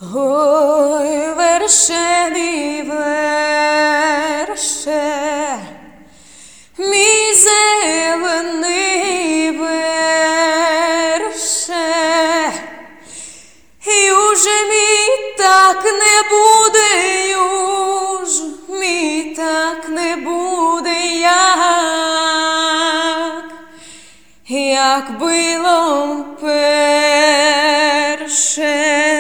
Ой, верше, мій верше, мій зелений верше, і уже мій так не буде, мій так не буде, як було перше.